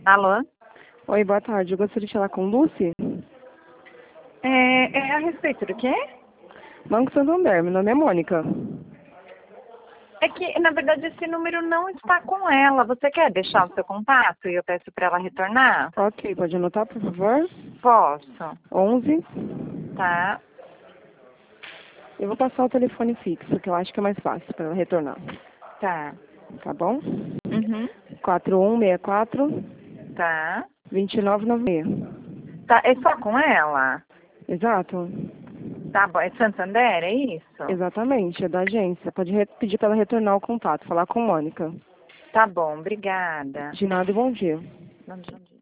Alô? Oi, boa tarde. Eu gostaria de falar com Lucy. É a respeito do quê? Banco Santander, meu nome é Mônica. É que, na verdade, esse número não está com ela. Você quer deixar o seu contato e eu peço para ela retornar? Ok, pode anotar, por favor? Posso. 11. Tá, Eu vou passar o telefone fixo, que eu acho que é mais fácil para ela retornar. tá. Tá bom? Uhum. 4164 Tá. 2996. Tá, é só com ela? Exato? Tá bom. É Santander, é isso? Exatamente, é da agência. Pode pedir para ela retornar o contato, falar com Mônica. Tá bom, obrigada. De nada e bom dia. Bom dia.